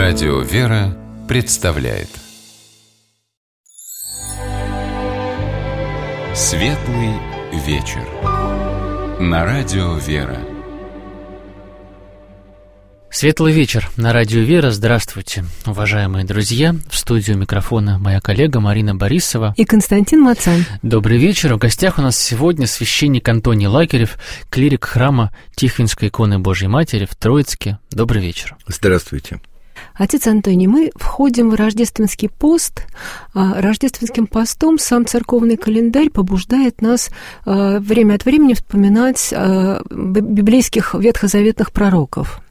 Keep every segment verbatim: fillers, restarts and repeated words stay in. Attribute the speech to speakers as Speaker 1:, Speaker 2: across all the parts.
Speaker 1: Радио «Вера» представляет Светлый вечер на Радио «Вера».
Speaker 2: Светлый вечер на Радио «Вера». Здравствуйте, уважаемые друзья. В студию микрофона моя коллега Марина Борисова
Speaker 3: и Константин Мацан.
Speaker 2: Добрый вечер. В гостях у нас сегодня священник Антоний Лакерев, клирик храма Тихвинской иконы Божьей Матери в Троицке. Добрый вечер.
Speaker 4: Здравствуйте.
Speaker 3: Отец Антоний, мы входим в рождественский пост. Рождественским постом сам церковный календарь побуждает нас время от времени вспоминать библейских ветхозаветных пророков.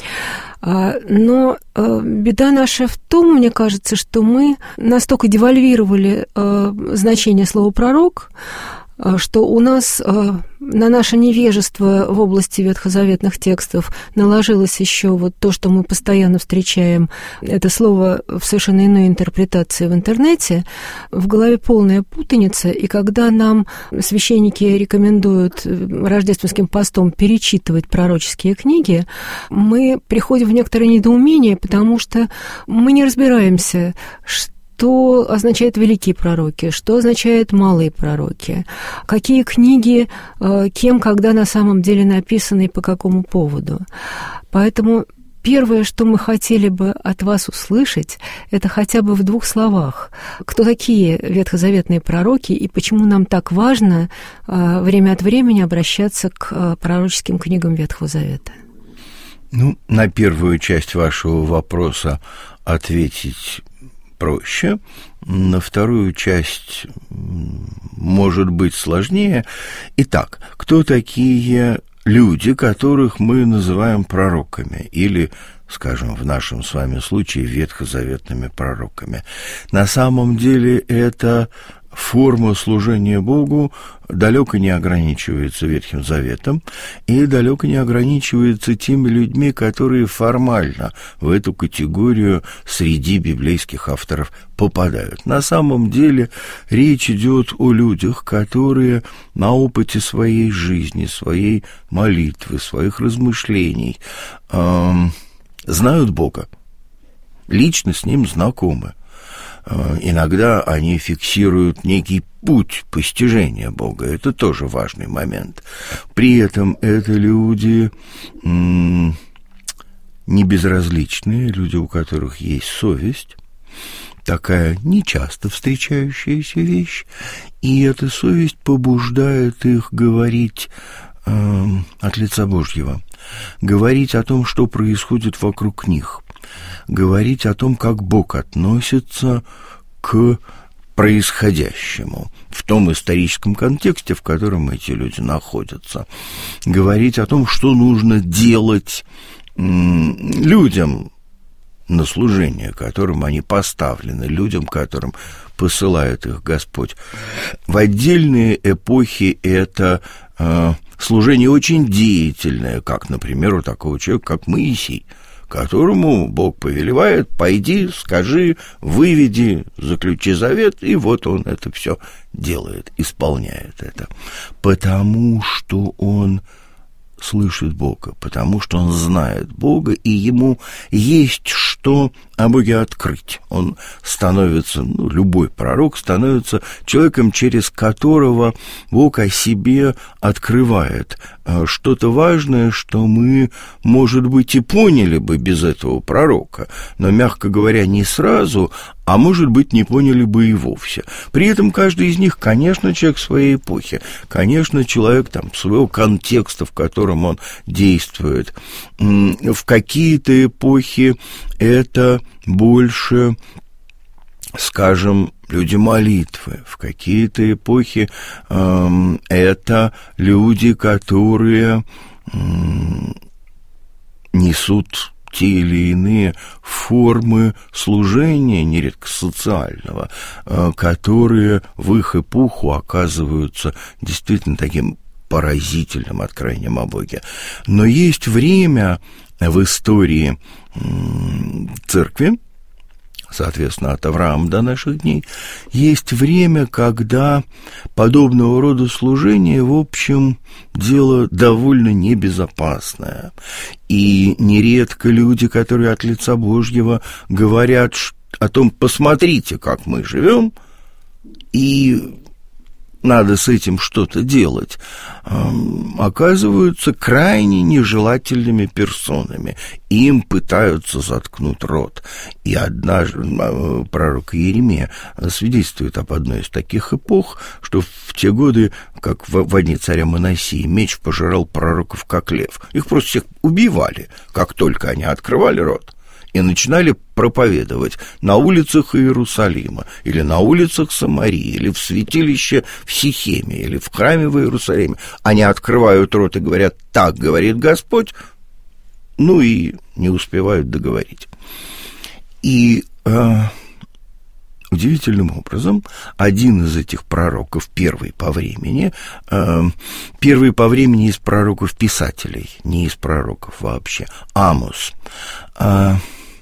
Speaker 3: Но беда наша в том, мне кажется, что мы настолько девальвировали значение слова «пророк», что у нас на наше невежество в области ветхозаветных текстов наложилось еще вот то, что мы постоянно встречаем, это слово в совершенно иной интерпретации в интернете, в голове полная путаница, и когда нам священники рекомендуют рождественским постом перечитывать пророческие книги, мы приходим в некоторое недоумение, потому что мы не разбираемся, что Что означает великие пророки, что означает малые пророки, какие книги, кем, когда на самом деле написаны и по какому поводу. Поэтому первое, что мы хотели бы от вас услышать, это хотя бы в двух словах. Кто такие ветхозаветные пророки и почему нам так важно время от времени обращаться к пророческим книгам Ветхого Завета?
Speaker 4: Ну, на первую часть вашего вопроса ответить проще, на вторую часть может быть сложнее. Итак, кто такие люди, которых мы называем пророками, или, скажем, в нашем с вами случае, ветхозаветными пророками? На самом деле это форма служения Богу далеко не ограничивается Ветхим Заветом и далеко не ограничивается теми людьми, которые формально в эту категорию среди библейских авторов попадают. На самом деле речь идет о людях, которые на опыте своей жизни, своей молитвы, своих размышлений э, знают Бога, лично с Ним знакомы. Иногда они фиксируют некий путь постижения Бога. Это тоже важный момент. При этом это люди м- не безразличные, люди, у которых есть совесть, такая нечасто встречающаяся вещь, и эта совесть побуждает их говорить э, от лица Божьего, говорить о том, что происходит вокруг них, говорить о том, как Бог относится к происходящему в том историческом контексте, в котором эти люди находятся, говорить о том, что нужно делать людям на служение, которым они поставлены, людям, которым посылает их Господь. В отдельные эпохи это э, служение очень деятельное, как, например, у такого человека, как Моисей, которому Бог повелевает: пойди, скажи, выведи, заключи завет, и вот он это все делает, исполняет это. Потому что он слышит Бога, потому что он знает Бога, и ему есть что о Боге открыть. Он становится, ну, любой пророк становится человеком, через которого Бог о себе открывает что-то важное, что мы, может быть, и поняли бы без этого пророка, но, мягко говоря, не сразу, а, может быть, не поняли бы и вовсе. При этом каждый из них, конечно, человек своей эпохи, конечно, человек там своего контекста, в котором он действует. В какие-то эпохи это больше, скажем, люди молитвы, в какие-то эпохи э, это люди, которые э, несут те или иные формы служения, нередко социального, э, которые в их эпоху оказываются действительно таким поразительным откровением о Боге. Но есть время в истории церкви, соответственно, от Авраама до наших дней, есть время, когда подобного рода служение, в общем, дело довольно небезопасное. И нередко люди, которые от лица Божьего говорят о том, посмотрите, как мы живем, и надо с этим что-то делать, оказываются крайне нежелательными персонами. Им пытаются заткнуть рот. И однажды пророк Иеремия свидетельствует об одной из таких эпох, что в те годы, как во дни царя Манасии, меч пожирал пророков, как лев. Их просто всех убивали, как только они открывали рот и начинали проповедовать на улицах Иерусалима, или на улицах Самарии, или в святилище в Сихеме, или в храме в Иерусалиме. Они открывают рот и говорят: «Так говорит Господь», ну и не успевают договорить. И э, удивительным образом один из этих пророков, первый по времени, э, первый по времени из пророков-писателей, не из пророков вообще, Амос, э,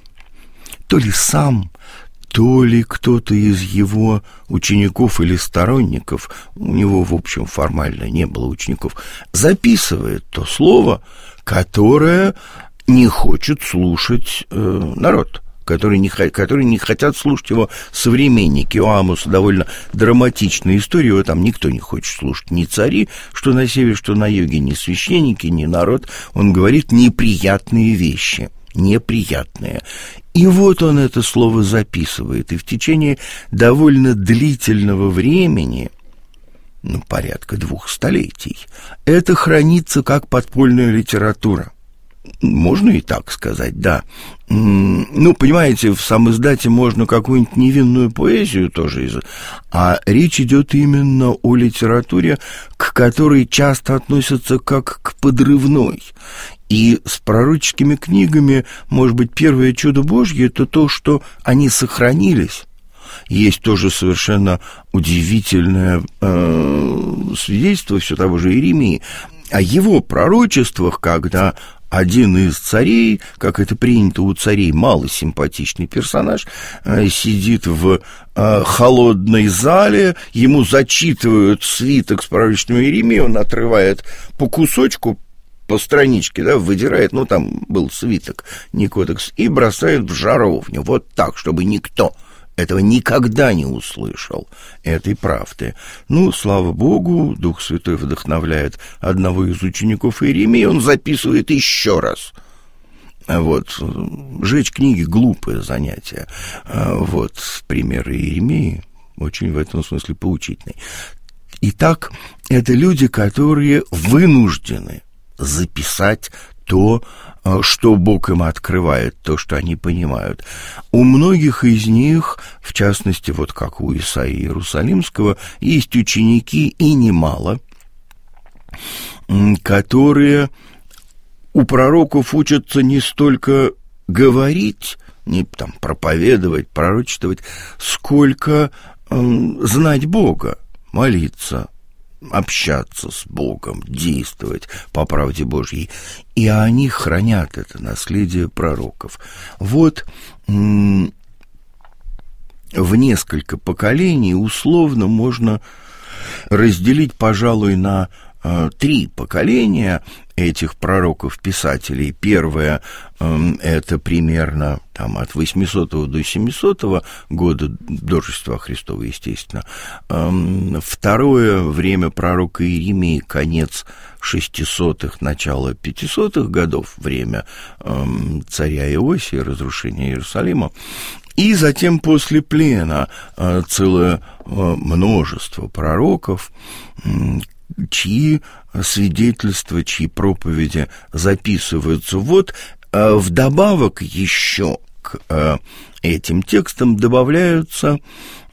Speaker 4: то ли сам, то ли кто-то из его учеников или сторонников, у него, в общем, формально не было учеников, записывает то слово, которое не хочет слушать э, народ, которые не, которые не хотят слушать его современники. У Амоса довольно драматичная история, его там никто не хочет слушать, ни цари, что на севере, что на юге, ни священники, ни народ. Он говорит неприятные вещи, неприятные. И вот он это слово записывает, и в течение довольно длительного времени, ну, порядка двух столетий, это хранится как подпольная литература. Можно и так сказать, да. Ну, понимаете, в самиздате можно какую-нибудь невинную поэзию тоже, из... а речь идет именно о литературе, к которой часто относятся как к подрывной. И с пророческими книгами, может быть, первое чудо Божье — это то, что они сохранились. Есть тоже совершенно удивительное э, свидетельство все того же Иеремии о его пророчествах, когда один из царей, как это принято у царей, малосимпатичный персонаж, э, сидит в э, холодной зале, ему зачитывают свиток с пророчеством Иеремии, он отрывает по кусочку, по страничке, да, выдирает, ну, там был свиток, не кодекс, и бросает в жаровню, вот так, чтобы никто этого никогда не услышал, этой правды. Ну, слава Богу, Дух Святой вдохновляет одного из учеников Иеремии, он записывает еще раз. Вот, жечь книги — глупое занятие. Вот, пример Иеремии очень в этом смысле поучительный. Итак, это люди, которые вынуждены записать то, что Бог им открывает, то, что они понимают. У многих из них, в частности, вот как у Исаии Иерусалимского, есть ученики, и немало, которые у пророков учатся не столько говорить, не там проповедовать, пророчествовать, сколько э, знать Бога, молиться, общаться с Богом, действовать по правде Божьей. И они хранят это наследие пророков. Вот м- в несколько поколений условно можно разделить, пожалуй, на э, три поколения этих пророков-писателей. Первое э, — это примерно там, от восьмисотого до семисотого года до Рождества Христова, естественно. Э, второе — время пророка Иеремии, конец шестисотых, начало пятисотых годов, время э, царя Иосии, разрушения Иерусалима. И затем после плена э, целое э, множество пророков, э, чьи свидетельства, чьи проповеди записываются. Вот э, вдобавок еще к э, этим текстам добавляются э,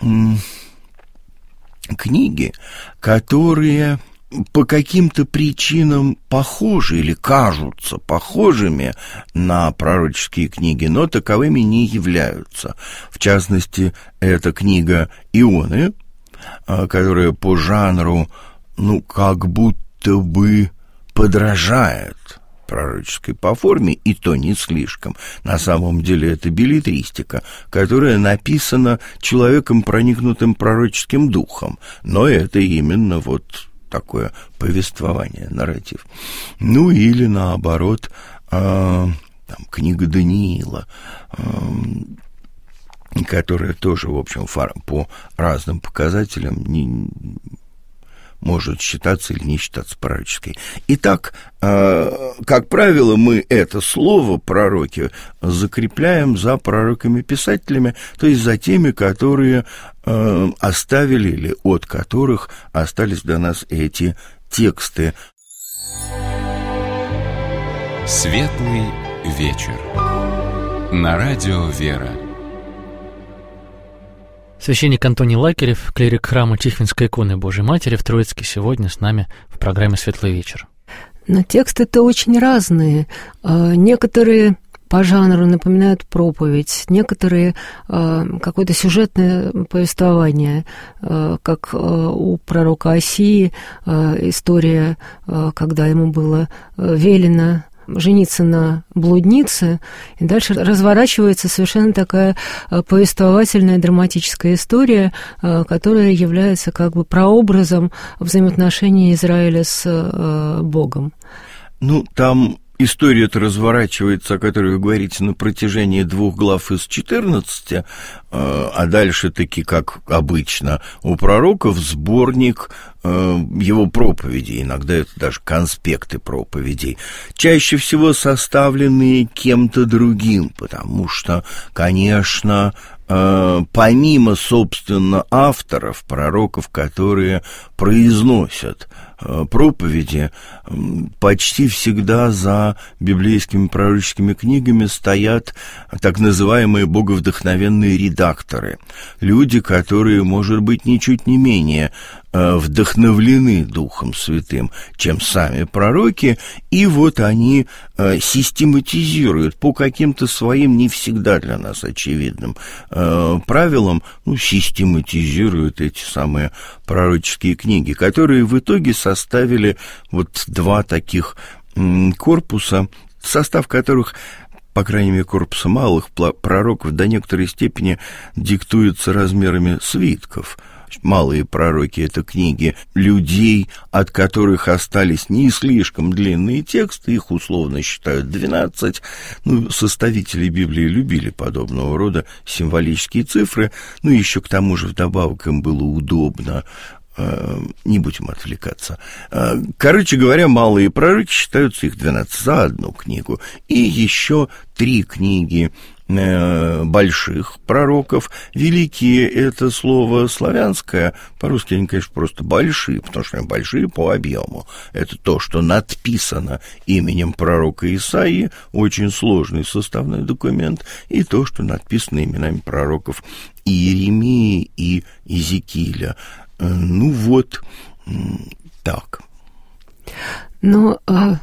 Speaker 4: книги, которые по каким-то причинам похожи или кажутся похожими на пророческие книги, но таковыми не являются. В частности, это книга Ионы, э, которая по жанру, ну, как будто бы подражает пророческой по форме, и то не слишком. На самом деле это беллетристика, которая написана человеком, проникнутым пророческим духом. Но это именно вот такое повествование, нарратив. Ну, или наоборот, э, там, книга Даниила, э, которая тоже, в общем, по разным показателям не может считаться или не считаться пророческой. Итак, э, как правило, мы это слово «пророки» закрепляем за пророками-писателями, то есть за теми, которые э, оставили или от которых остались до нас эти тексты.
Speaker 1: Светлый вечер. На радио «Вера».
Speaker 2: Священник Антоний Лакерев, клирик храма Тихвинской иконы Божией Матери в Троицке, сегодня с нами в программе «Светлый вечер».
Speaker 3: Но тексты-то очень разные. Некоторые по жанру напоминают проповедь, некоторые какое-то сюжетное повествование, как у пророка Осии история, когда ему было велено жениться на блуднице, и дальше разворачивается совершенно такая повествовательная драматическая история, которая является как бы прообразом взаимоотношений Израиля с Богом.
Speaker 4: Ну, там история-то разворачивается, о которой вы говорите, на протяжении двух глав из четырнадцати, а дальше таки, как обычно, у пророков сборник его проповедей, иногда это даже конспекты проповедей, чаще всего составленные кем-то другим, потому что, конечно, помимо, собственно, авторов, пророков, которые произносят проповеди, почти всегда за библейскими пророческими книгами стоят так называемые боговдохновенные редакторы, люди, которые, может быть, ничуть не менее вдохновлены Духом Святым, чем сами пророки, и вот они систематизируют по каким-то своим не всегда для нас очевидным правилам, ну, систематизируют эти самые пророческие книги, которые в итоге составили вот два таких корпуса, состав которых, по крайней мере, корпуса малых пророков, до некоторой степени диктуется размерами свитков. Малые пророки — это книги людей, от которых остались не слишком длинные тексты, их условно считают двенадцать. Ну, составители Библии любили подобного рода символические цифры, ну, еще к тому же вдобавок им было удобно. Не будем отвлекаться. Короче говоря, малые пророки считаются их двенадцать за одну книгу. И еще три книги больших пророков. Великие — это слово славянское, по-русски они, конечно, просто большие, потому что они большие по объему. Это то, что надписано именем пророка Исаии, очень сложный составной документ, и то, что написано именами пророков Иеремии и Иезекииля. Ну вот так.
Speaker 3: Но а,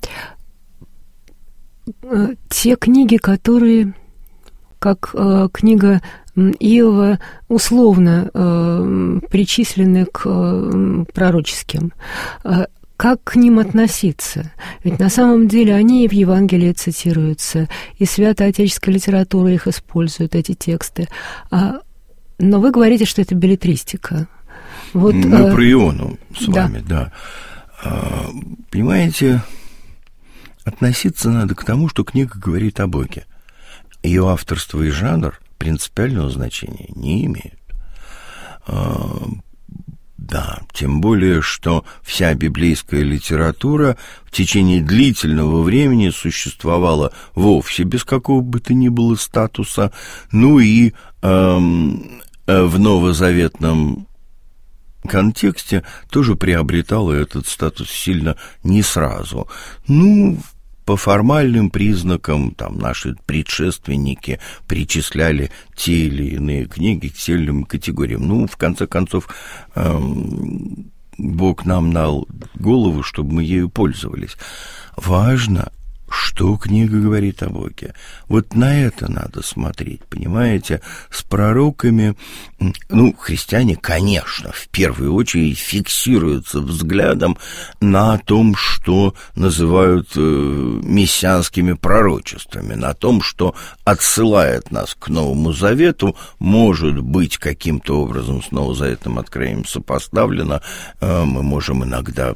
Speaker 3: а, те книги, которые, как а, книга Иова, условно а, причислены к а, пророческим, а, как к ним относиться? Ведь на самом деле они и в Евангелии цитируются, и святоотеческая литература их использует, эти тексты. А, но вы говорите, что это беллетристика. Вот,
Speaker 4: Мы
Speaker 3: э...
Speaker 4: про Иону с
Speaker 3: да.
Speaker 4: вами, да. А, понимаете, относиться надо к тому, что книга говорит о Боге. Ее авторство и жанр принципиального значения не имеют. А, да, тем более, что вся библейская литература в течение длительного времени существовала вовсе без какого бы то ни было статуса, ну и эм, в новозаветном контексте тоже приобретала этот статус сильно не сразу. Ну, по формальным признакам там наши предшественники причисляли те или иные книги к тем или иным категориям. Ну, в конце концов, эм, Бог нам дал голову, чтобы мы ею пользовались. Важно, что что книга говорит о Боге. Вот на это надо смотреть, понимаете? С пророками, ну, христиане, конечно, в первую очередь фиксируются взглядом на том, что называют э, мессианскими пророчествами, на том, что отсылает нас к Новому Завету, может быть, каким-то образом с Новозаветным откровением сопоставлено, э, мы можем иногда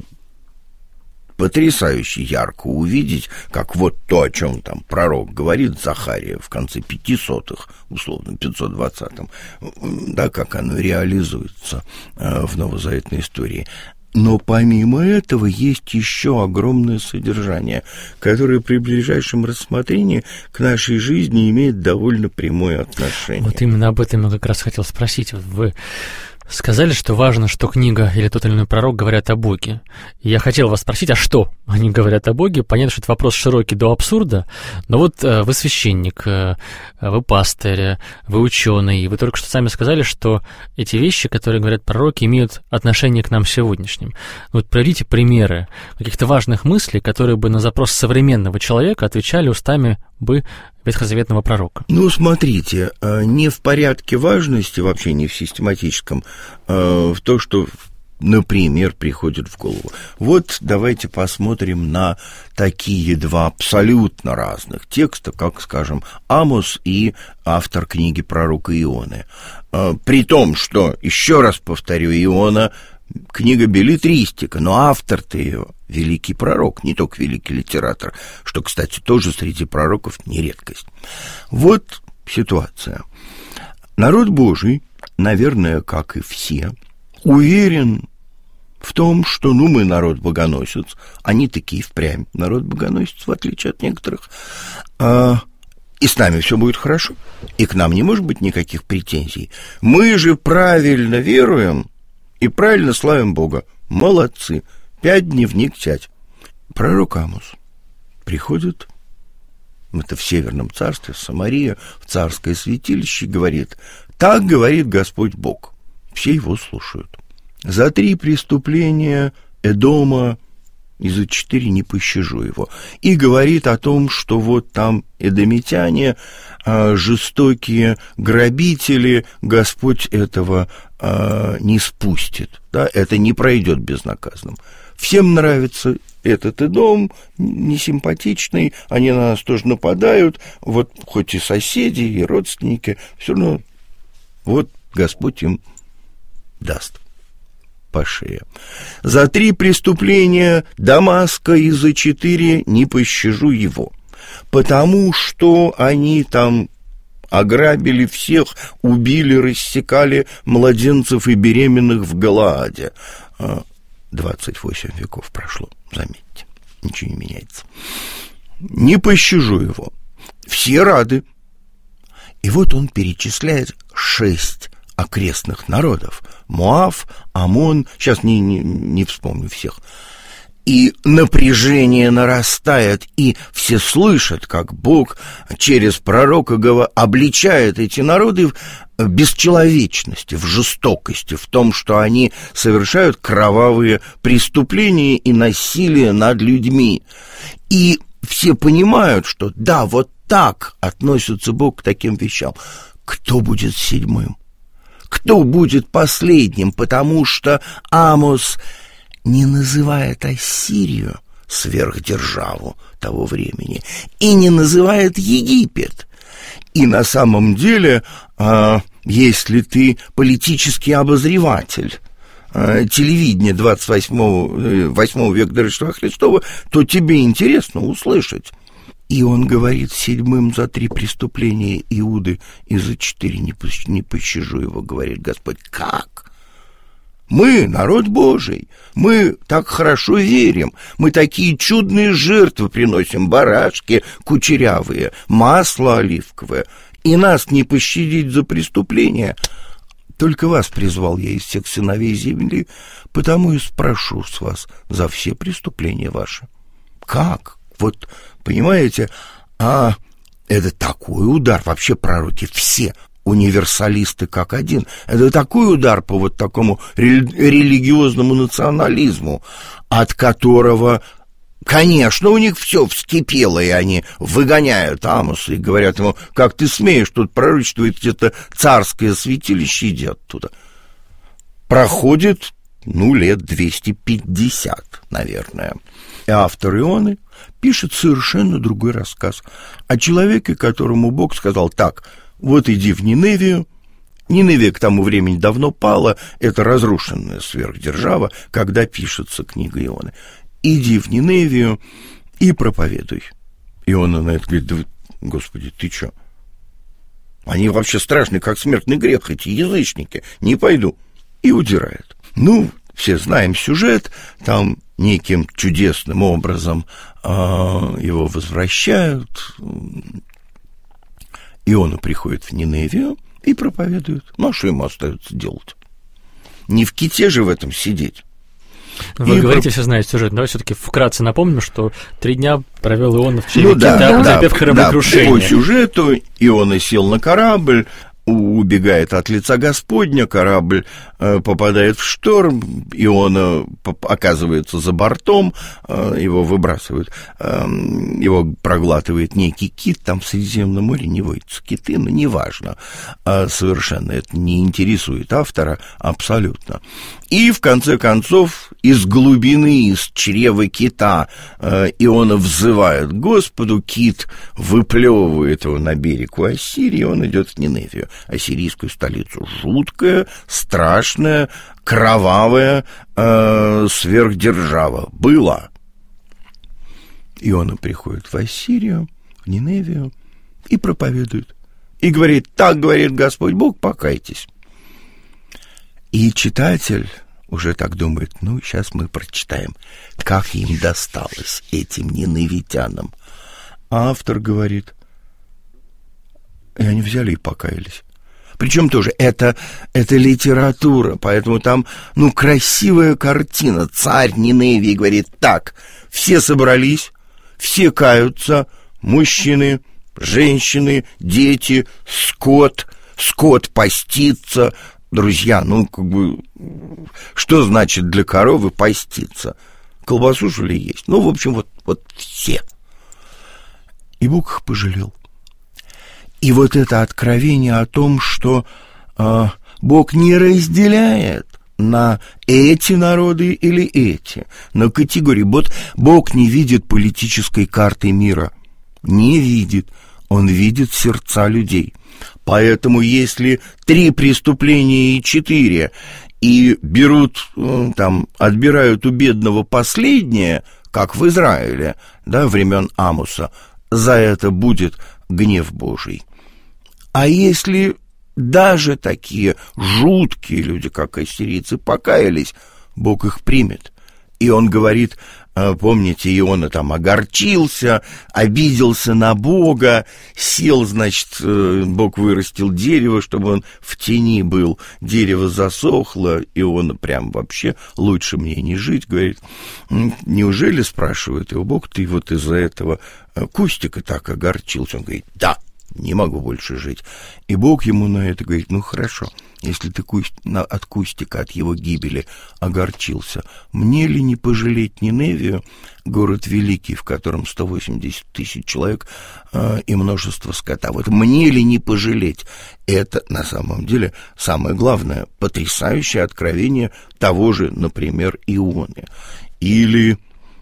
Speaker 4: потрясающе ярко увидеть, как вот то, о чем там пророк говорит, Захария, в конце пятисотых, условно, пятьсот двадцатом, да, как оно реализуется э, в новозаветной истории. Но помимо этого есть еще огромное содержание, которое при ближайшем рассмотрении к нашей жизни имеет довольно прямое отношение.
Speaker 2: Вот именно об этом я как раз хотел спросить. Вы сказали, что важно, что книга или тот или иной пророк говорят о Боге. И я хотел вас спросить, а что они говорят о Боге? Понятно, что это вопрос широкий до абсурда, но вот э, вы священник, э, вы пастырь, вы ученый, и вы только что сами сказали, что эти вещи, которые говорят пророки, имеют отношение к нам сегодняшним. Вот приведите примеры каких-то важных мыслей, которые бы на запрос современного человека отвечали устами бы ветхозаветного пророка.
Speaker 4: Ну, смотрите, не в порядке важности, вообще не в систематическом, в то, что, например, приходит в голову. Вот давайте посмотрим на такие два абсолютно разных текста, как, скажем, Амос и автор книги пророка Ионы. При том, что, еще раз повторю, Иона — книга беллетристика, но автор-то ее великий пророк, не только великий литератор, что, кстати, тоже среди пророков не редкость. Вот ситуация. Народ Божий, наверное, как и все, уверен в том, что, ну, мы народ богоносец, они такие впрямь народ богоносец, в отличие от некоторых, а, и с нами все будет хорошо, и к нам не может быть никаких претензий. Мы же правильно веруем и правильно славим Бога. Молодцы. Пять дневник тять. Пророк Амос приходит, это в Северном царстве, в Самария, в царское святилище, говорит: так говорит Господь Бог. Все его слушают. За три преступления Эдома и за четыре не пощажу его. И говорит о том, что вот там эдомитяне, э, жестокие грабители, Господь этого э, не спустит. Да? Это не пройдет безнаказанным. Всем нравится этот Эдом, несимпатичный, они на нас тоже нападают, вот хоть и соседи, и родственники, все равно вот Господь им даст по шее. За три преступления Дамаска и за четыре не пощажу его, потому что они там ограбили всех, убили, рассекали младенцев и беременных в Галааде. двадцать восемь веков прошло, заметьте, ничего не меняется. Не пощажу его. Все рады. И вот он перечисляет шесть окрестных народов. Моав, Амон, сейчас не, не, не вспомню всех. И напряжение нарастает, и все слышат, как Бог через пророка обличает эти народы в бесчеловечности, в жестокости, в том, что они совершают кровавые преступления и насилие над людьми. И все понимают, что да, вот так относится Бог к таким вещам. Кто будет седьмым? Кто будет последним? Потому что Амос не называет Ассирию, сверхдержаву того времени, и не называет Египет. И на самом деле, э, если ты политический обозреватель э, телевидения двадцать восьмого века до Рождества Христова, то тебе интересно услышать. И он говорит седьмым за три преступления Иуды и за четыре не, не пощажу его, говорит Господь. Как? Мы, народ Божий, мы так хорошо верим, мы такие чудные жертвы приносим, барашки кучерявые, масло оливковое, и нас не пощадить за преступления. Только вас призвал я из всех сыновей земли, потому и спрошу с вас за все преступления ваши. Как? Вот, понимаете, а это такой удар, вообще пророки все универсалисты как один. Это такой удар по вот такому рели- религиозному национализму, от которого Конечно, у них все вскипело, и они выгоняют Амоса и говорят ему: как ты смеешь тут пророчествовать это царское святилище, иди оттуда. Проходит, ну, лет двести пятьдесят, наверное. И автор Ионы пишет совершенно другой рассказ о человеке, которому Бог сказал: так, вот иди в Ниневию. Ниневия к тому времени давно пала, это разрушенная сверхдержава, когда пишется книга Ионы. Иди в Ниневию и проповедуй. Иона на это говорит: да, Господи, ты чё? Они вообще страшны, как смертный грех, эти язычники. Не пойду. И удирает. Ну, все знаем сюжет, там неким чудесным образом э, его возвращают. Иона приходит в Ниневию и проповедует. Ну, а что ему остается делать? Не в ките же в этом сидеть.
Speaker 2: Вы
Speaker 4: и
Speaker 2: говорите,
Speaker 4: про...
Speaker 2: все знают сюжет. Давай все-таки вкратце напомним, что три дня провел Иона в чреве
Speaker 4: ну, да,
Speaker 2: кита,
Speaker 4: да,
Speaker 2: потерпев кораблекрушение.
Speaker 4: Да, по сюжету Иона сел на корабль, убегает от лица Господня, корабль э, попадает в шторм, Иона оказывается за бортом, э, его выбрасывают, э, его проглатывает некий кит, там в Средиземном море не водятся киты, но неважно, э, совершенно это не интересует автора абсолютно. И в конце концов из глубины, из чрева кита э, Иона взывает к Господу, кит выплевывает его на берег у Ассирии, он идет в Ниневию, ассирийскую столицу. Жуткая, страшная, кровавая э, сверхдержава была. Иона приходит в Ассирию, в Ниневию и проповедует. И говорит: так говорит Господь Бог, покайтесь. И читатель уже так думает: ну, сейчас мы прочитаем, как им досталось, этим ниневитянам. А автор говорит: и они взяли и покаялись. Причем тоже это, это литература, поэтому там, ну, красивая картина. Царь Ниневии говорит: так, все собрались, все каются, мужчины, женщины, дети, скот, скот постится. Друзья, ну, как бы, что значит для коровы поститься? Колбасу, что ли, есть? Ну, в общем, вот, вот все. И Бог их пожалел. И вот это откровение о том, что э, Бог не разделяет на эти народы или эти, на категории. Вот Бог не видит политической карты мира. Не видит. Он видит сердца людей. Поэтому если три преступления и четыре, и берут, там, отбирают у бедного последнее, как в Израиле, да, времен Амоса, за это будет гнев Божий. А если даже такие жуткие люди, как ассирийцы, покаялись, Бог их примет. И он говорит, помните, Иона там огорчился, обиделся на Бога, сел, значит, Бог вырастил дерево, чтобы он в тени был, дерево засохло, Иона прям вообще лучше мне не жить, говорит, неужели, спрашивает его Бог, ты вот из-за этого кустика так огорчился? Он говорит, да, не могу больше жить. И Бог ему на это говорит, ну хорошо, если ты куст... от кустика, от его гибели огорчился, мне ли не пожалеть Ниневию, город великий, в котором сто восемьдесят тысяч человек э, и множество скота? Вот мне ли не пожалеть? Это на самом деле самое главное, потрясающее откровение того же, например, Ионы. Или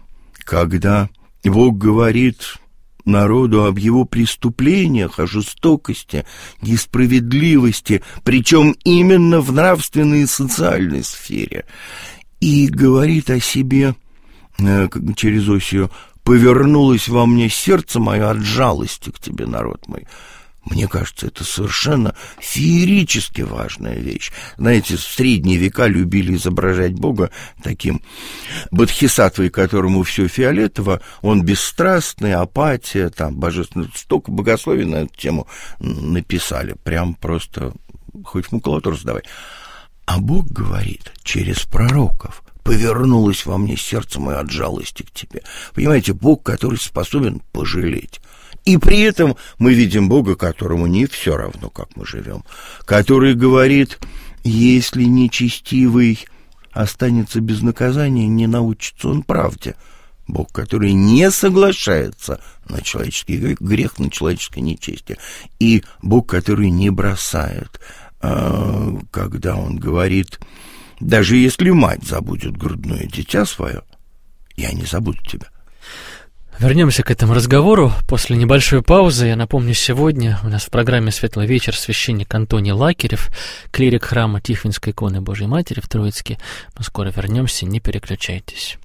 Speaker 4: когда Бог говорит народу об его преступлениях, о жестокости, несправедливости, причем именно в нравственной и социальной сфере. И говорит о себе э, через Осию: «Повернулось во мне сердце мое от жалости к тебе, народ мой». Мне кажется, это совершенно феерически важная вещь. Знаете, в средние века любили изображать Бога таким бодхисаттвой, которому все фиолетово, он бесстрастный, апатия, там, божественно. Столько богословий на эту тему написали, прям просто хоть в макулатуру сдавай. А Бог говорит через пророков: «Повернулось во мне сердце мое от жалости к тебе». Понимаете, Бог, который способен пожалеть. И при этом мы видим Бога, которому не все равно, как мы живем, который говорит: если нечестивый останется без наказания, не научится он правде. Бог, который не соглашается на человеческий грех, на человеческое нечестие, и Бог, который не бросает, когда Он говорит: даже если мать забудет грудное дитя свое, я не забуду тебя.
Speaker 2: Вернемся к этому разговору после небольшой паузы. Я напомню, сегодня у нас в программе «Светлый вечер» священник Антоний Лакерев, клирик храма Тихвинской иконы Божьей Матери в Троицке. Мы скоро вернемся, не переключайтесь.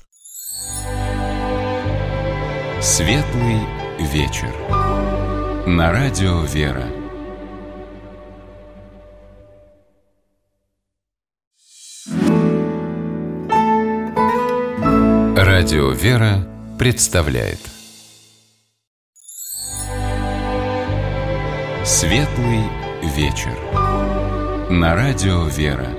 Speaker 1: «Светлый вечер» на радио «Вера». Радио «Вера» представляет «Светлый вечер» на радио «Вера».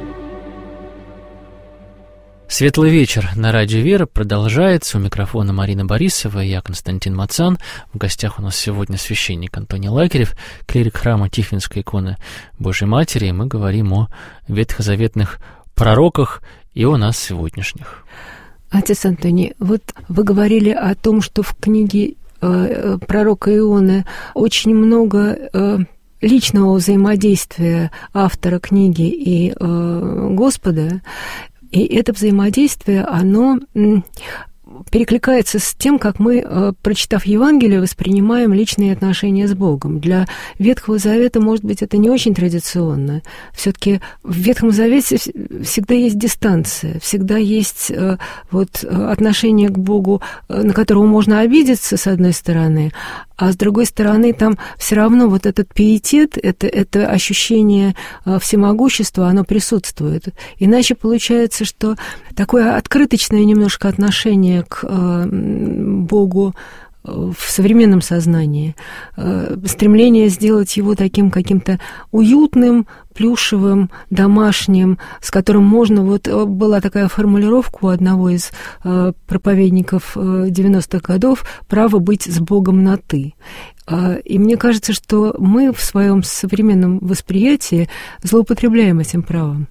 Speaker 2: «Светлый вечер» на радио «Вера» продолжается. У микрофона Марина Борисова и я, Константин Мацан. В гостях у нас сегодня священник Антоний Лакерев, клирик храма Тихвинской иконы Божьей Матери. И мы говорим о ветхозаветных пророках и о нас сегодняшних.
Speaker 3: Отец Антоний, вот вы говорили о том, что в книге э, пророка Ионы очень много э, личного взаимодействия автора книги и э, Господа, и это взаимодействие, оно м, перекликается с тем, как мы, э, прочитав Евангелие, воспринимаем личные отношения с Богом. Для Ветхого Завета, может быть, это не очень традиционно. Все-таки в Ветхом Завете всегда есть дистанция, всегда есть э, вот, отношение к Богу, э, на которого можно обидеться, с одной стороны, а с другой стороны, там все равно вот этот пиетет, это, это ощущение э, всемогущества, оно присутствует. Иначе получается, что такое открыточное немножко отношение к э, Богу в современном сознании, э, стремление сделать его таким каким-то уютным, плюшевым, домашним, с которым можно... Вот была такая формулировка у одного из э, проповедников э, девяностых годов: «Право быть с Богом на «ты». Э, и мне кажется, что мы в своем современном восприятии злоупотребляем этим правом.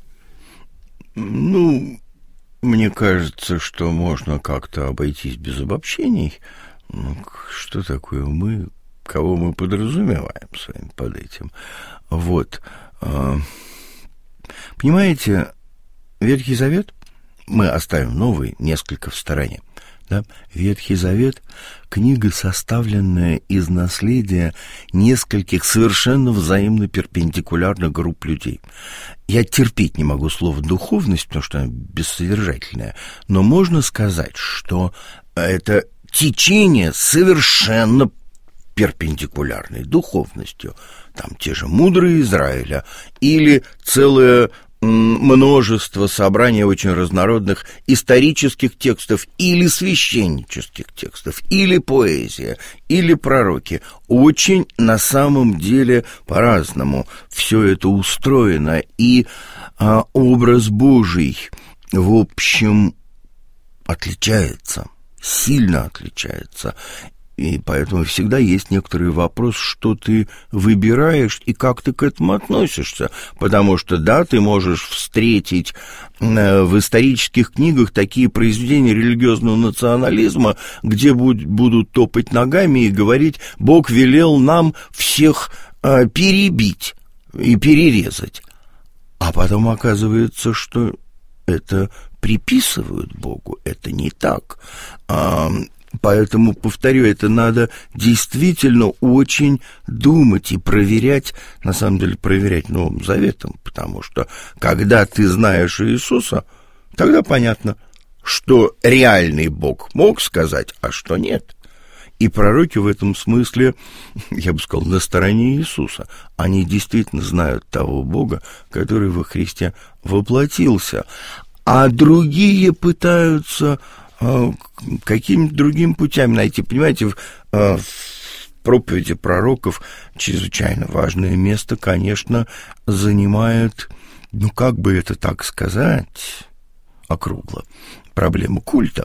Speaker 4: Ну, мне кажется, что можно как-то обойтись без обобщений. Ну, что такое мы, кого мы подразумеваем с вами под этим? Вот. Понимаете, Ветхий Завет, мы оставим Новый несколько в стороне, да? Ветхий Завет — книга, составленная из наследия нескольких совершенно взаимно перпендикулярных групп людей. Я терпеть не могу слово «духовность», потому что оно бессодержательное, но можно сказать, что это течение совершенно перпендикулярной духовностью. Там те же мудрые Израиля или целое множество собраний очень разнородных исторических текстов или священнических текстов, или поэзия, или пророки. Очень на самом деле по-разному все это устроено, и а, образ Божий, в общем, отличается, сильно отличается. И поэтому всегда есть некоторый вопрос, что ты выбираешь и как ты к этому относишься. Потому что, да, ты можешь встретить в исторических книгах такие произведения религиозного национализма, где будут топать ногами и говорить: Бог велел нам всех перебить и перерезать. А потом оказывается, что это приписывают Богу. Это не так. Поэтому, повторю, это надо действительно очень думать и проверять, на самом деле проверять Новым Заветом, потому что когда ты знаешь Иисуса, тогда понятно, что реальный Бог мог сказать, а что нет. И пророки в этом смысле, я бы сказал, на стороне Иисуса. Они действительно знают того Бога, который во Христе воплотился. А другие пытаются какими-то другими путями найти. Понимаете, в, в проповеди пророков чрезвычайно важное место, конечно, занимает, ну, как бы это так сказать, округло, проблема культа.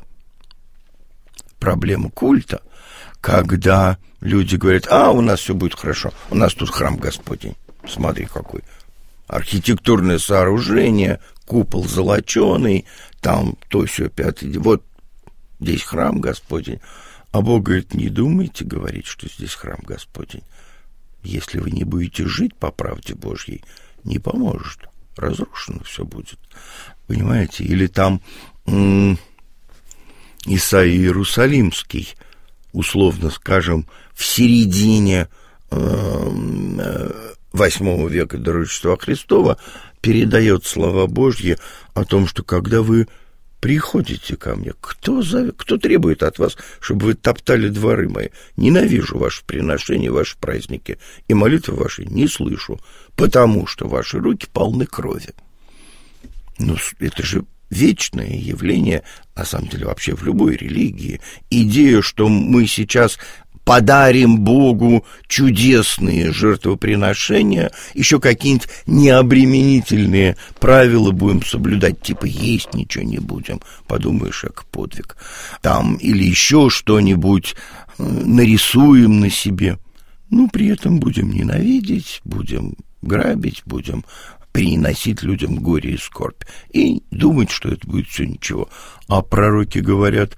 Speaker 4: Проблема культа, когда люди говорят: а, у нас все будет хорошо, у нас тут храм Господень, смотри, какой архитектурное сооружение, купол золоченый, там то, сё, пятый, вот. здесь храм Господень. А Бог говорит, не думайте говорить, что здесь храм Господень. Если вы не будете жить по правде Божьей, не поможет. Разрушено все будет. Понимаете? Или там м- Исаия Иерусалимский, условно скажем, в середине восьмого века до Рождества Христова передает слова Божьи о том, что когда вы приходите ко мне, кто, зовет, кто требует от вас, чтобы вы топтали дворы мои? Ненавижу ваши приношения, ваши праздники, и молитвы ваши не слышу, потому что ваши руки полны крови. Ну, это же вечное явление, на самом деле, вообще в любой религии. Идея, что мы сейчас подарим Богу чудесные жертвоприношения, еще какие-нибудь необременительные правила будем соблюдать, типа есть ничего не будем, подумаешь, как подвиг. Там, или еще что-нибудь нарисуем на себе. Ну, при этом будем ненавидеть, будем грабить, будем приносить людям горе и скорбь. И думать, что это будет все ничего. А пророки говорят,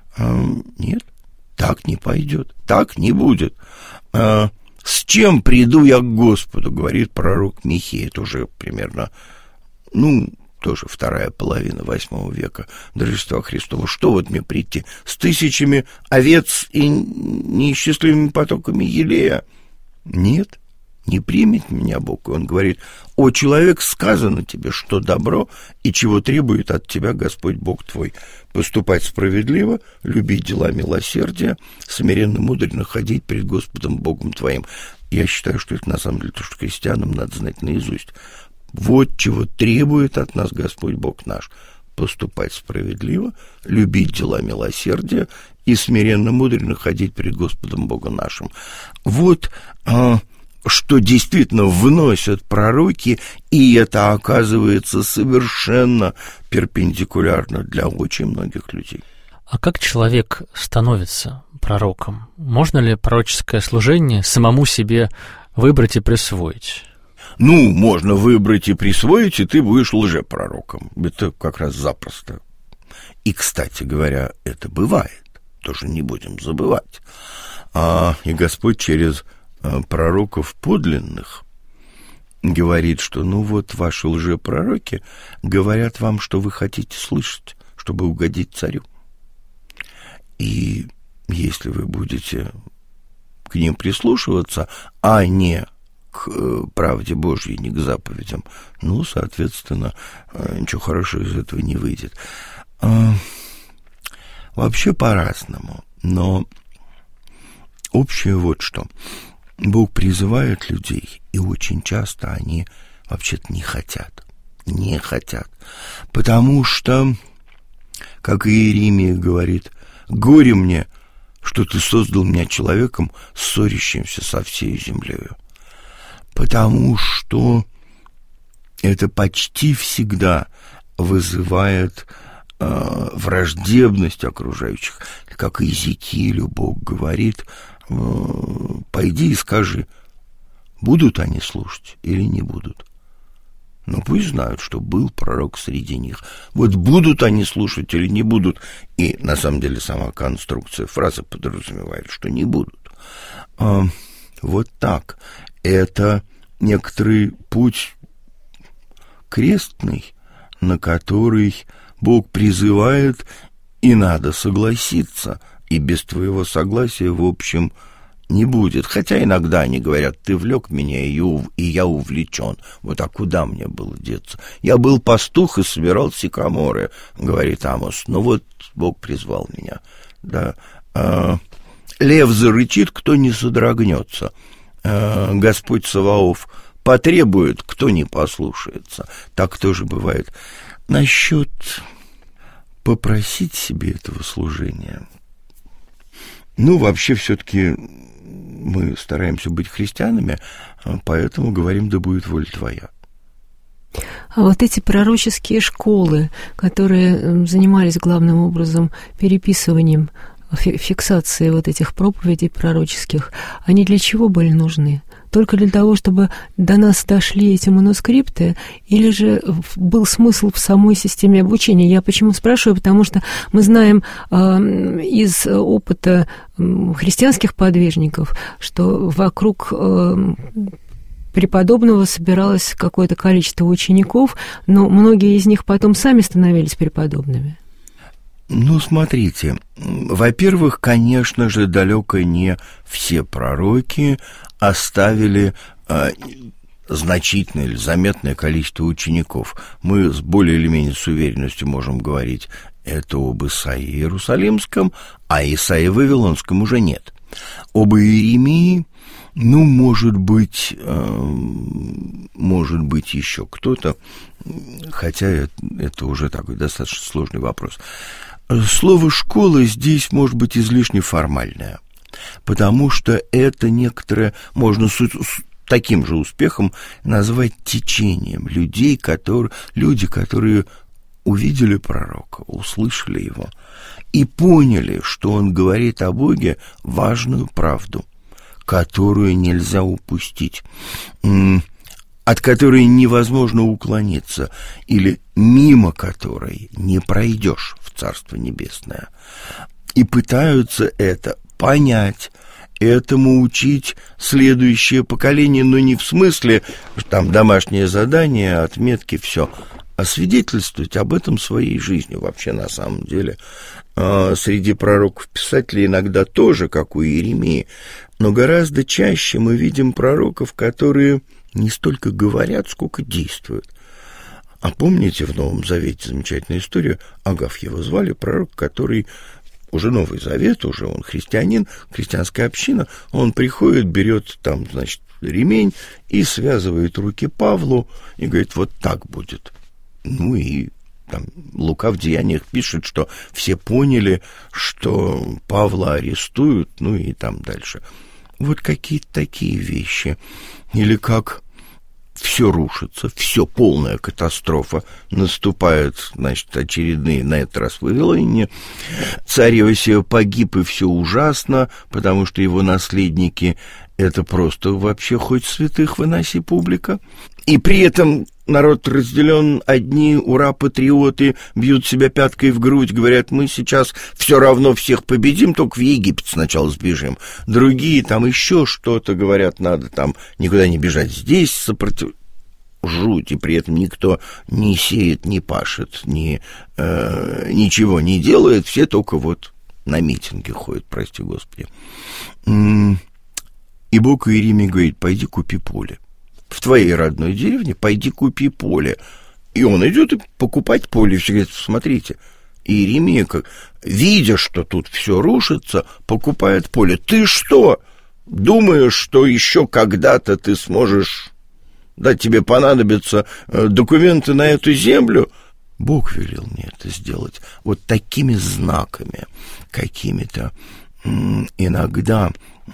Speaker 4: нет, так не пойдет, так не будет. А, с чем приду я к Господу, говорит пророк Михея, это уже примерно, ну, тоже вторая половина восьмого века до Рождества Христова. Что вот мне прийти? С тысячами овец и неисчислимыми потоками елея? Нет, не примет меня Бог. И он говорит, о, человек, сказано тебе, что добро и чего требует от тебя Господь Бог твой. Поступать справедливо, любить дела милосердия, смиренно, мудренно ходить перед Господом Богом твоим. Я считаю, что это на самом деле то, что христианам надо знать наизусть. Вот чего требует от нас Господь Бог наш. Поступать справедливо, любить дела милосердия и смиренно, мудренно ходить перед Господом Богом нашим. Вот а, что действительно вносят пророки, и это оказывается совершенно перпендикулярно для очень многих людей.
Speaker 2: А как человек становится пророком? Можно ли пророческое служение самому себе выбрать и присвоить?
Speaker 4: Ну, можно выбрать и присвоить, и ты будешь лжепророком. Это как раз запросто. И, кстати говоря, это бывает. Тоже не будем забывать. А, и Господь через пророков подлинных говорит, что ну вот ваши лжепророки говорят вам, что вы хотите слышать, чтобы угодить царю. И если вы будете к ним прислушиваться, а не к правде Божьей, не к заповедям, ну, соответственно, ничего хорошего из этого не выйдет. Вообще по-разному, но общее вот что. Бог призывает людей, и очень часто они вообще-то не хотят. Не хотят. Потому что, как Иеремия говорит, «Горе мне, что ты создал меня человеком, ссорящимся со всей землею». Потому что это почти всегда вызывает э, враждебность окружающих. Как Иезекиилю Бог говорит, пойди и скажи, будут они слушать или не будут. Ну, пусть знают, что был пророк среди них. Вот будут они слушать или не будут. И, на самом деле, сама конструкция фразы подразумевает, что не будут. А, вот так. Это некоторый путь крестный, на который Бог призывает, и надо согласиться. И без твоего согласия, в общем, не будет. Хотя иногда они говорят, ты влек меня, и, ув... и я увлечен. Вот, а куда мне было деться? Я был пастух и собирал сикаморы, говорит Амос. Ну вот Бог призвал меня. Да. А, лев зарычит, кто не содрогнется. А, Господь Саваоф потребует, кто не послушается. Так тоже бывает. Насчет попросить себе этого служения. Ну, вообще, все-таки мы стараемся быть христианами, поэтому говорим, да будет воля твоя.
Speaker 3: А вот эти пророческие школы, которые занимались главным образом переписыванием, фиксацией вот этих проповедей пророческих, они для чего были нужны? только для того, чтобы до нас дошли эти манускрипты, или же был смысл в самой системе обучения? Я почему спрашиваю? Потому что мы знаем э, из опыта христианских подвижников, что вокруг э, преподобного собиралось какое-то количество учеников, но многие из них потом сами становились преподобными.
Speaker 4: Ну, смотрите, во-первых, конечно же, далеко не все пророки оставили э, значительное или заметное количество учеников. Мы с более или менее с уверенностью можем говорить это об Исаии Иерусалимском, а Исаии Вавилонском уже нет. Об Иеремии, ну, может быть, э, может быть, еще кто-то, хотя это, это уже такой достаточно сложный вопрос. Слово «школа» здесь может быть излишне формальное, потому что это некоторое, можно с, с таким же успехом назвать течением людей, которые, люди, которые увидели пророка, услышали его и поняли, что он говорит о Боге важную правду, которую нельзя упустить, от которой невозможно уклониться, или мимо которой не пройдешь в Царство Небесное. И пытаются это понять, этому учить следующее поколение, но не в смысле там домашнее задание, отметки, все, а свидетельствовать об этом своей жизнью. Вообще, на самом деле, среди пророков-писателей иногда тоже, как у Иеремии, но гораздо чаще мы видим пророков, которые не столько говорят, сколько действуют. А помните в Новом Завете замечательную историю? Агав его звали, пророк, который уже Новый Завет, уже он христианин, христианская община, он приходит, берет там, значит, ремень и связывает руки Павлу и говорит, вот так будет. Ну и там Лука в Деяниях пишет, что все поняли, что Павла арестуют, ну и там дальше. Вот какие-то такие вещи. Или как все рушится, все, полная катастрофа. Наступают, значит, очередные, на этот раз в Вавилоне. Царь Иосия погиб, и все ужасно, потому что его наследники — это просто вообще хоть святых выноси публика. И при этом народ разделен, одни ура-патриоты бьют себя пяткой в грудь, говорят, мы сейчас все равно всех победим, только в Египет сначала сбежим. Другие там еще что-то говорят, надо там никуда не бежать, здесь сопротив... Жуть, и при этом никто не сеет, не пашет, ни, э, ничего не делает, все только вот на митинги ходят, прости Господи. И Бог Иеремии говорит, пойди купи поле. В твоей родной деревне пойди купи поле. И он идет и покупать поле. И все говорят, смотрите, Иеремия, как, видя, что тут все рушится, покупает поле. Ты что, думаешь, что еще когда-то ты сможешь, да, тебе понадобятся документы на эту землю? Бог велел мне это сделать вот такими знаками, какими-то иногда...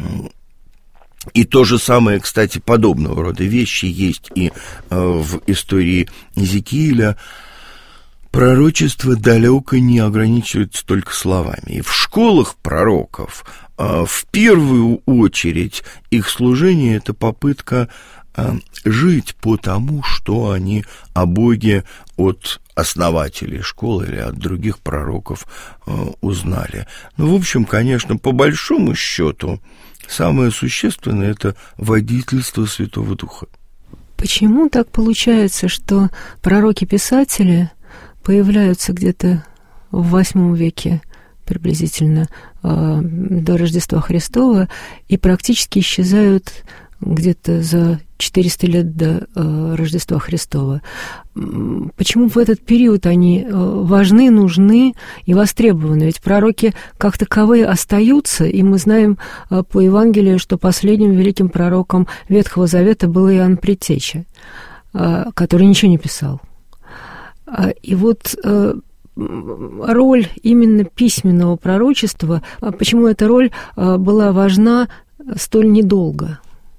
Speaker 4: И то же самое, кстати, подобного рода вещи есть и э, в истории Иезекииля. Пророчество далеко не ограничивается только словами. И в школах пророков э, в первую очередь их служение — это попытка э, жить по тому, что они о Боге от основателей школы или от других пророков э, узнали. Ну, в общем, конечно, по большому счету, самое существенное — это водительство Святого Духа.
Speaker 3: Почему так получается, что пророки-писатели появляются где-то в восьмом веке приблизительно э, до Рождества Христова и практически исчезают где-то за четыреста лет до э, Рождества Христова? Почему в этот период они э, важны, нужны и востребованы? Ведь пророки как таковые остаются, и мы знаем э, по Евангелию, что последним великим пророком Ветхого Завета был Иоанн Предтеча, э, который ничего не писал. Э, и вот... Э, роль именно письменного пророчества, почему эта роль э, была важна столь недолго?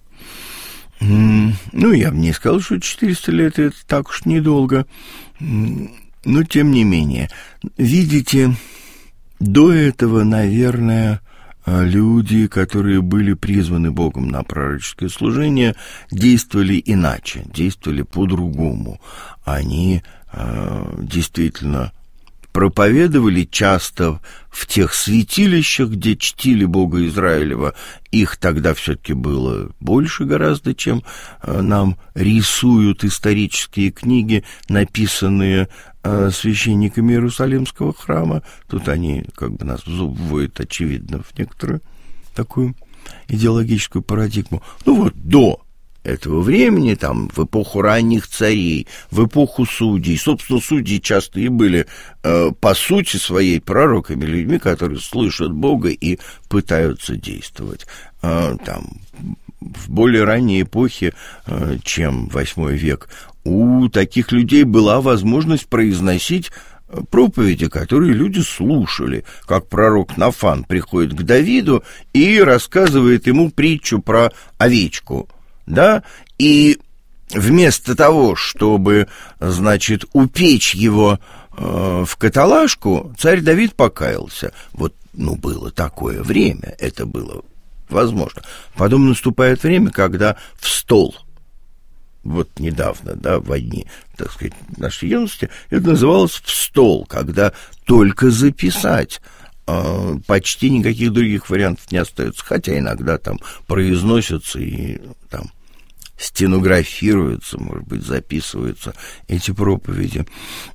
Speaker 4: Ну, я бы не сказал, что четыреста лет — это так уж недолго, но тем не менее. Видите, до этого, наверное, люди, которые были призваны Богом на пророческое служение, действовали иначе, действовали по-другому. Они э, действительно проповедовали часто в тех святилищах, где чтили Бога Израилева. Их тогда все-таки было больше гораздо, чем нам рисуют исторические книги, написанные священниками Иерусалимского храма. Тут они как бы нас вводят, очевидно, в некоторую такую идеологическую парадигму. Ну вот, до этого времени, там, в эпоху ранних царей, в эпоху судей, собственно, судьи часто и были, э, по сути своей, пророками, людьми, которые слышат Бога и пытаются действовать. Э, там, в более ранней эпохе, э, чем восьмой век, у таких людей была возможность произносить проповеди, которые люди слушали, как пророк Нафан приходит к Давиду и рассказывает ему притчу про овечку. Да, и вместо того, чтобы, значит, упечь его э, в каталажку, царь Давид покаялся. Вот, ну, было такое время, это было возможно. Потом наступает время, когда в стол, вот недавно, да, в одни, так сказать, нашей юности, это называлось в стол, когда только записать. Почти никаких других вариантов не остается, хотя иногда там произносятся и там стенографируются, может быть, записываются эти проповеди.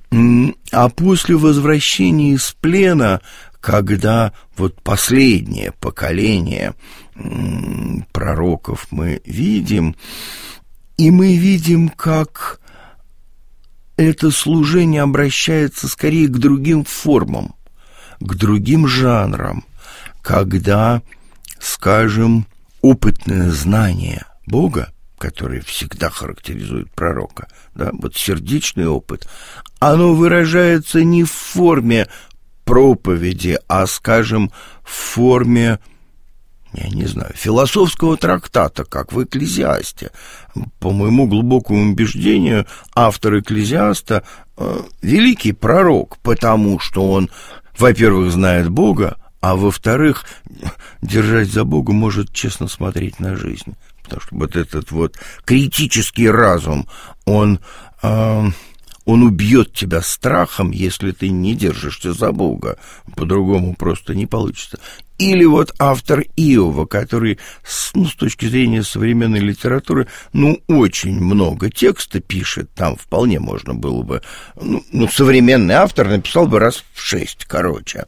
Speaker 4: А после возвращения из плена, когда вот последнее поколение пророков мы видим, и мы видим, как это служение обращается скорее к другим формам, к другим жанрам, когда, скажем, опытное знание Бога, которое всегда характеризует пророка, да, вот сердечный опыт, оно выражается не в форме проповеди, а, скажем, в форме, я не знаю, философского трактата, как в «Экклезиасте». По моему глубокому убеждению, автор «Экклезиаста» э, великий пророк, потому что он, во-первых, знает Бога, а во-вторых, держась за Бога, может честно смотреть на жизнь. Потому что вот этот вот критический разум, он, э, он убьет тебя страхом, если ты не держишься за Бога. По-другому просто не получится. Или вот автор Иова, который, ну, с точки зрения современной литературы, ну, очень много текста пишет, там вполне можно было бы, ну, ну современный автор написал бы раз в шесть, короче.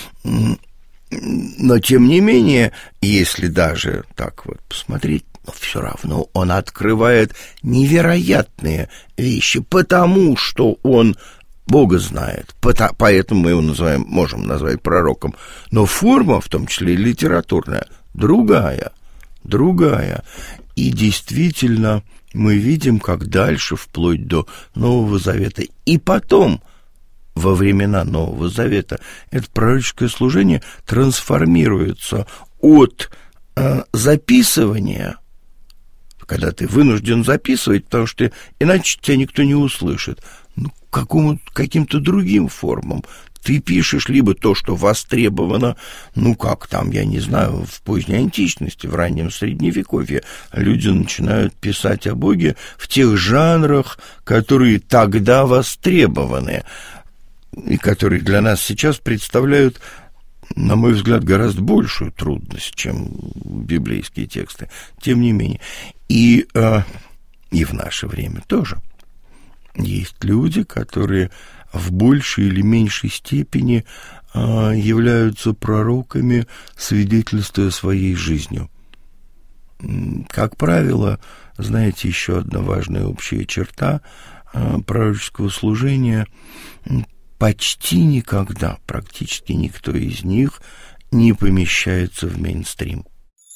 Speaker 4: Но, тем не менее, если даже так вот посмотреть, но все равно он открывает невероятные вещи, потому что он Бога знает, поэтому мы его называем, можем назвать пророком. Но форма, в том числе и литературная, другая, другая. И действительно мы видим, как дальше, вплоть до Нового Завета, и потом, во времена Нового Завета, это пророческое служение трансформируется от э, записывания, когда ты вынужден записывать, потому что иначе тебя никто не услышит, ну, какому, каким-то другим формам. Ты пишешь либо то, что востребовано, ну, как там, я не знаю, в поздней античности, в раннем Средневековье, люди начинают писать о Боге в тех жанрах, которые тогда востребованы, и которые для нас сейчас представляют, на мой взгляд, гораздо большую трудность, чем библейские тексты. Тем не менее. И, э, и в наше время тоже есть люди, которые в большей или меньшей степени э, являются пророками, свидетельствуя своей жизнью. Как правило, знаете, еще одна важная общая черта э, пророческого служения — почти никогда, практически никто из них не помещается в мейнстрим.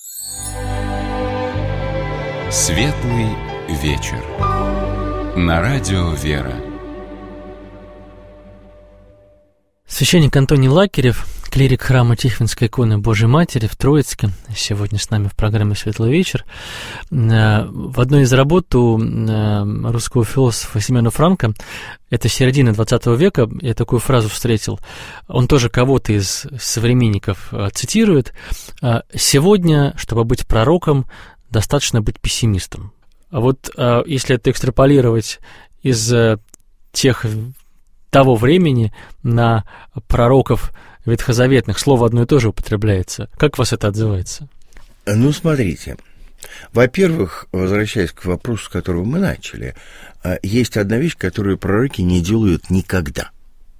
Speaker 1: Светлый вечер. На радио «Вера».
Speaker 2: Священник Антоний Лакерев, клирик храма Тихвинской иконы Божьей Матери в Троицке. Сегодня с нами в программе «Светлый вечер». В одной из работ у русского философа Семена Франка, это середина двадцатого века, я такую фразу встретил, он тоже кого-то из современников цитирует: «Сегодня, чтобы быть пророком, достаточно быть пессимистом». А вот если это экстраполировать из тех, того времени на пророков ветхозаветных, слово одно и то же употребляется. Как вас это отзывается?
Speaker 4: Ну, смотрите. Во-первых, возвращаясь к вопросу, с которого мы начали, есть одна вещь, которую пророки не делают никогда.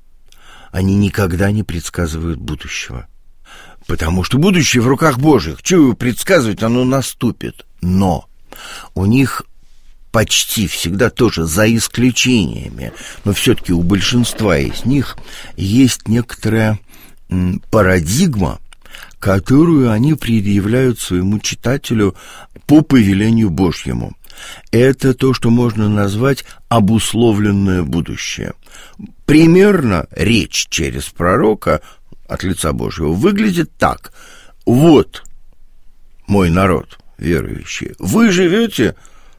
Speaker 4: Они никогда не предсказывают будущего. Потому что будущее в руках Божьих. Чего его предсказывать, оно наступит. Но у них почти всегда тоже, за исключениями, но все-таки у большинства из них есть некоторая парадигма, которую они предъявляют своему читателю по повелению Божьему. Это то, что можно назвать обусловленное будущее. Примерно речь через пророка от лица Божьего выглядит так: вот, мой народ верующий, вы живете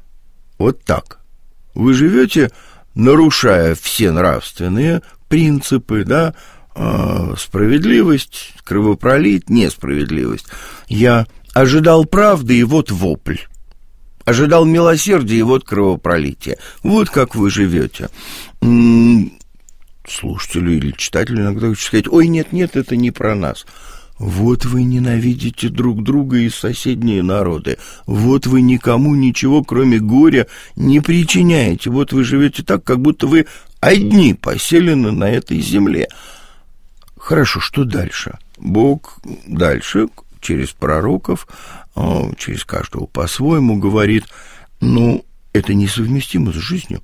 Speaker 4: вот так. Вы живете, нарушая все нравственные принципы, да, э, справедливость, кровопролит, несправедливость. Я ожидал правды, и вот вопль. Ожидал милосердия, и вот кровопролитие. Вот как вы живете. М-м, слушателю или читателю иногда хочется сказать: ой, нет-нет, это не про нас. Вот вы ненавидите друг друга и соседние народы. Вот вы никому ничего, кроме горя, не причиняете. Вот вы живете так, как будто вы одни поселены на этой земле. Хорошо, что дальше? Бог дальше, через пророков, через каждого по-своему говорит: ну, это несовместимо с жизнью.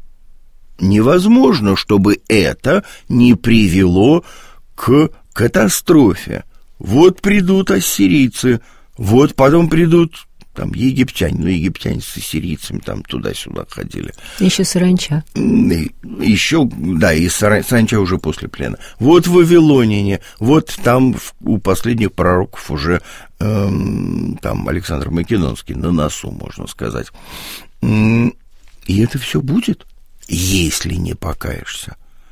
Speaker 4: Невозможно, чтобы это не привело к катастрофе. Вот придут ассирийцы, вот потом придут там египтяне, ну, египтяне с ассирийцами там туда-сюда ходили.
Speaker 3: Еще саранча.
Speaker 4: Еще, да, и саранча уже после плена. Вот в Вавилонине, вот там у последних пророков уже эм, там Александр Македонский на носу, можно сказать. И это все будет, если не покаешься.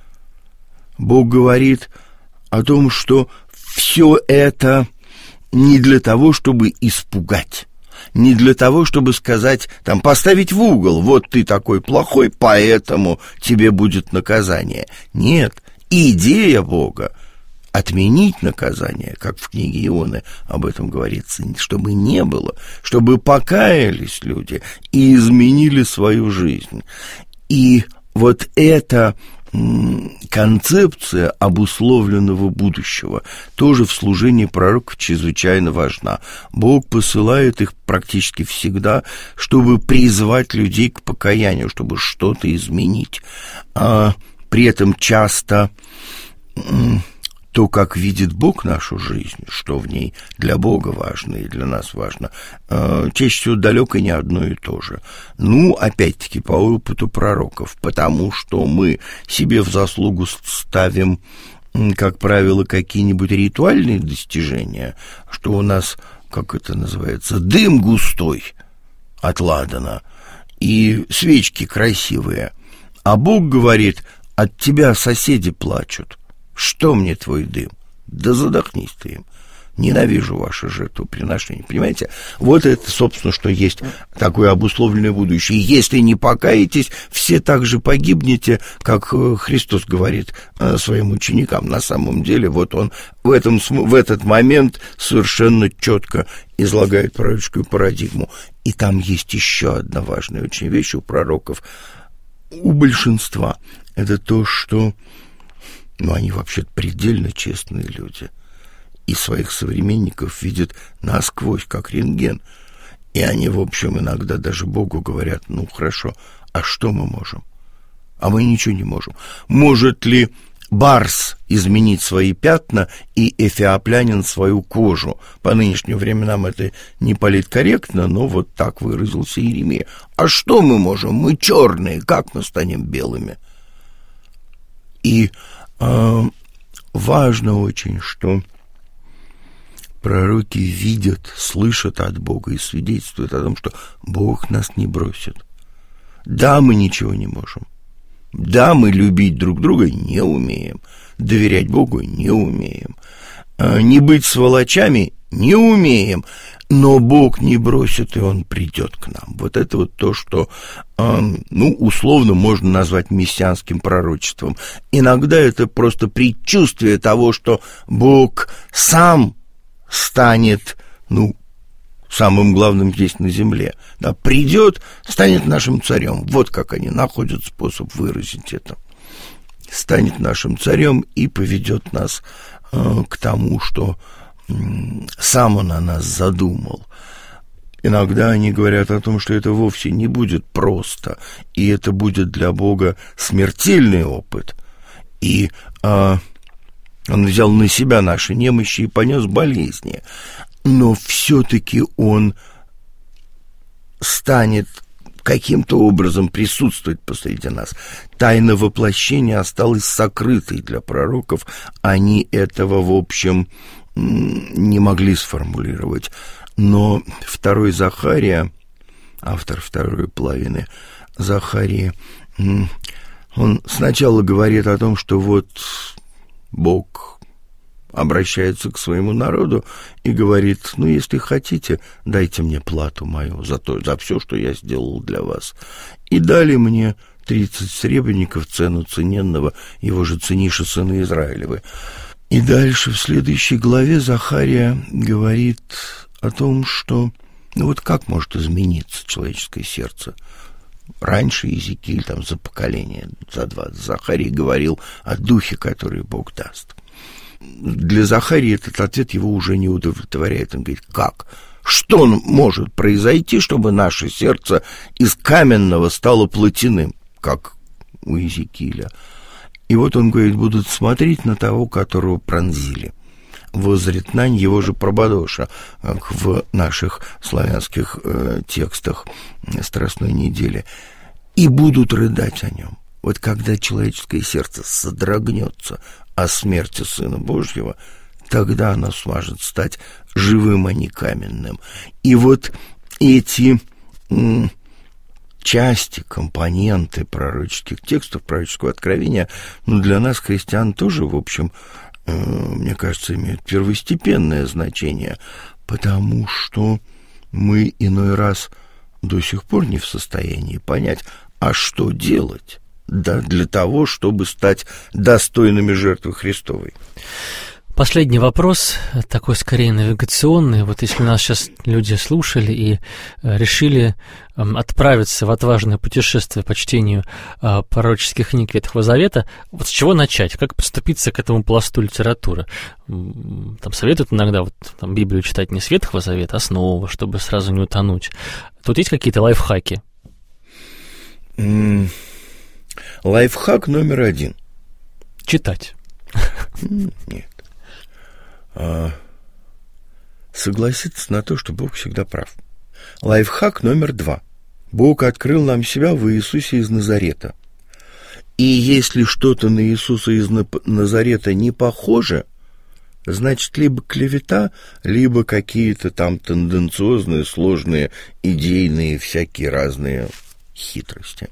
Speaker 4: Бог говорит о том, что все это не для того, чтобы испугать, не для того, чтобы сказать, там, поставить в угол: вот ты такой плохой, поэтому тебе будет наказание. Нет, идея Бога — отменить наказание, как в книге Ионы об этом говорится, чтобы не было, чтобы покаялись люди и изменили свою жизнь. И вот это концепция обусловленного будущего тоже в служении пророков чрезвычайно важна. Бог посылает их практически всегда, чтобы призвать людей к покаянию, чтобы что-то изменить. А при этом часто то, как видит Бог нашу жизнь, что в ней для Бога важно и для нас важно, чаще всего далеко не одно и то же. Ну, опять-таки, по опыту пророков, потому что мы себе в заслугу ставим, как правило, какие-нибудь ритуальные достижения, что у нас, как это называется, дым густой от ладана и свечки красивые. А Бог говорит: от тебя соседи плачут. Что мне твой дым? Да задохнись ты им. Ненавижу ваше жертвоприношение. Понимаете? Вот это, собственно, что есть такое обусловленное будущее. Если не покаетесь, все так же погибнете, как Христос говорит своим ученикам. На самом деле, вот он в, этом, в этот момент совершенно четко излагает пророческую парадигму. И там есть еще одна важная очень вещь у пророков, у большинства. Это то, что ну, они вообще-то предельно честные люди. И своих современников видят насквозь, как рентген. И они, в общем, иногда даже Богу говорят: ну, хорошо, а что мы можем? А мы ничего не можем. Может ли барс изменить свои пятна и эфиоплянин свою кожу? По нынешним временам это не политкорректно, но вот так выразился Иеремия. А что мы можем? Мы черные, как мы станем белыми? И э, важно очень, что пророки видят, слышат от Бога и свидетельствуют о том, что Бог нас не бросит. Да, мы ничего не можем. Да, мы любить друг друга не умеем. Доверять Богу не умеем. Не быть сволочами не умеем. Но Бог не бросит, и Он придет к нам. Вот это вот то, что, ну, условно можно назвать мессианским пророчеством. Иногда это просто предчувствие того, что Бог сам станет, ну, самым главным здесь на земле. Да, придет, станет нашим царем. Вот как они находят способ выразить это. Станет нашим царем и поведет нас э, к тому, что э, сам он о нас задумал. Иногда они говорят о том, что это вовсе не будет просто, и это будет для Бога смертельный опыт. И э, он взял на себя наши немощи и понес болезни. Но все-таки он станет каким-то образом присутствовать посреди нас. Тайна воплощения осталась сокрытой для пророков. Они этого, в общем, не могли сформулировать. Но второй Захария, автор второй половины Захарии, он сначала говорит о том, что вот Бог обращается к своему народу и говорит: ну, если хотите, дайте мне плату мою за то, за все, что я сделал для вас. И дали мне тридцать сребреников, цену цененного, его же ценише сына Израилевы. И дальше, в следующей главе, Захария говорит о том, что, ну, вот как может измениться человеческое сердце. Раньше Иезекииль, там, за поколение, за два, Захарий говорил о духе, который Бог даст. Для Захарии этот ответ его уже не удовлетворяет. Он говорит: как? Что может произойти, чтобы наше сердце из каменного стало плотяным, как у Иезекииля? И вот он говорит: будут смотреть на того, которого пронзили. Воззрит на его же прободоша, как в наших славянских э, текстах Страстной недели, и будут рыдать о нем. Вот когда человеческое сердце содрогнется о смерти Сына Божьего, тогда оно сможет стать живым, а не каменным. И вот эти м, части, компоненты пророческих текстов, пророческого откровения, ну, для нас, христиан, тоже, в общем, э, мне кажется, имеют первостепенное значение, потому что мы иной раз до сих пор не в состоянии понять, а что делать, да, для того, чтобы стать достойными жертвы Христовой.
Speaker 2: Последний вопрос, такой скорее навигационный. Вот если нас сейчас люди слушали и решили отправиться в отважное путешествие по чтению пророческих книг Ветхого Завета, вот с чего начать? Как подступиться к этому пласту литературы? Там советуют иногда вот, там, Библию читать не с Ветхого Завета, а с Нового, чтобы сразу не утонуть. Тут есть какие-то лайфхаки?
Speaker 4: Mm. Лайфхак номер один.
Speaker 2: Читать.
Speaker 4: Нет. А, согласиться на то, что Бог всегда прав. Лайфхак номер два. Бог открыл нам себя в Иисусе из Назарета. И если что-то на Иисуса из Назарета не похоже, значит, либо клевета, либо какие-то там тенденциозные, сложные, идейные, всякие разные хитрости.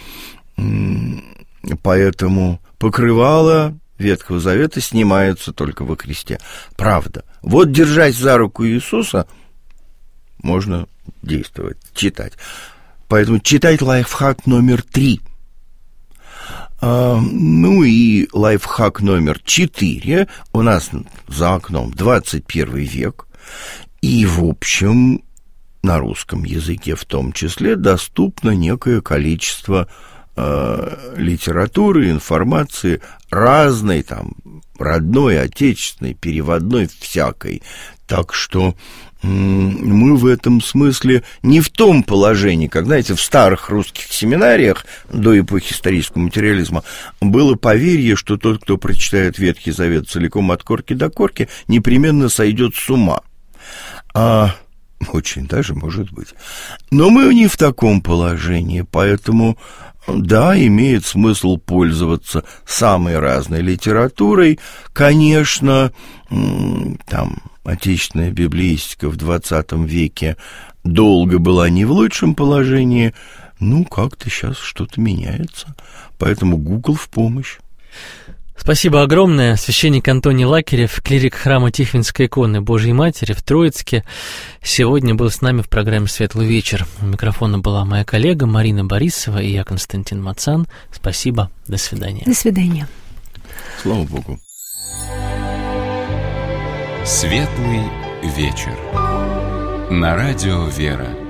Speaker 4: Поэтому покрывало Ветхого Завета снимаются только во Христе. Правда. Вот, держась за руку Иисуса, можно действовать, читать. Поэтому читать лайфхак номер три. А, ну и лайфхак номер четыре. У нас за окном двадцать первый век. И, в общем, на русском языке в том числе доступно некое количество литературы, информации разной, там, родной, отечественной, переводной, всякой. Так что мы в этом смысле не в том положении, как, знаете, в старых русских семинариях до эпохи исторического материализма было поверье, что тот, кто прочитает Ветхий Завет целиком от корки до корки, непременно сойдет с ума. А очень даже может быть. Но мы не в таком положении, поэтому да, имеет смысл пользоваться самой разной литературой. Конечно, там отечественная библеистика в двадцатом веке долго была не в лучшем положении, ну, как-то сейчас что-то меняется, поэтому Google в помощь.
Speaker 2: Спасибо огромное. Священник Антоний Лакерев, клирик храма Тихвинской иконы Божьей Матери в Троицке, сегодня был с нами в программе «Светлый вечер». У микрофона была моя коллега Марина Борисова и я, Константин Мацан. Спасибо. До свидания.
Speaker 3: До свидания.
Speaker 4: Слава Богу.
Speaker 1: «Светлый вечер» на радио «Вера».